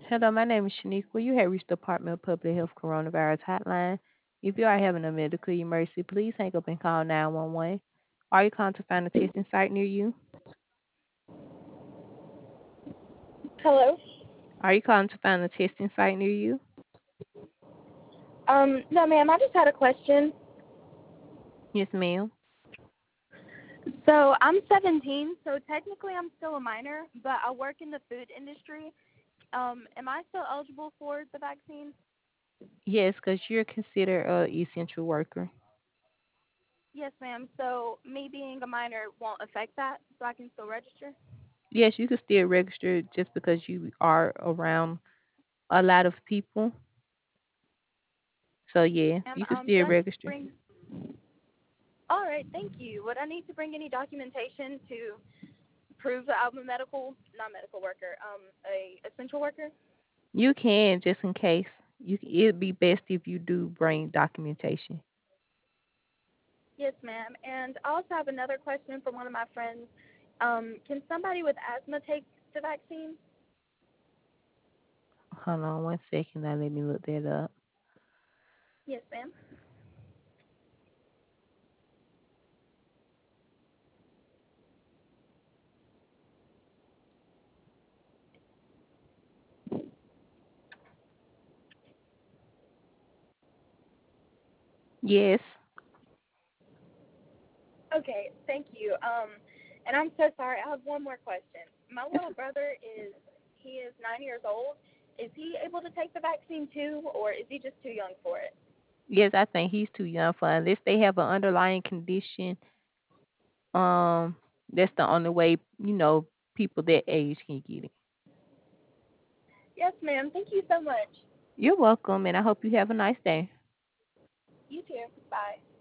Hello, my name is Shaniqua. You have reached the Department of Public Health Coronavirus Hotline. If you are having a medical emergency, please hang up and call 911. Are you calling to find a testing site near you? Hello. Are you calling to find a testing site near you? No, ma'am. I just had a question. Yes, ma'am. So I'm 17, so technically I'm still a minor, but I work in the food industry. Am I still eligible for the vaccine? Yes, because you're considered a essential worker. Yes, ma'am. So me being a minor won't affect that, so I can still register. Yes, you can still register just because you are around a lot of people. So yeah, And you can do still I need to register. bring? All right, thank you. Would I need to bring any documentation to prove that I'm a not medical worker, a essential worker? You can just in case. It'd be best if you do bring documentation. Yes, ma'am. And I also have another question from one of my friends. Can somebody with asthma take the vaccine? Hold on one second. Now let me look that up. Yes, ma'am. Yes. Okay, thank you. And I'm so sorry. I have one more question. My It's, little brother he is 9 years old. Is he able to take the vaccine too, or is he just too young for it? yes, I think he's too young for it. Unless they have an underlying condition. That's the only way people that age can get it. Yes, ma'am. Thank you so much. You're welcome, and I hope you have a nice day. You too. Bye.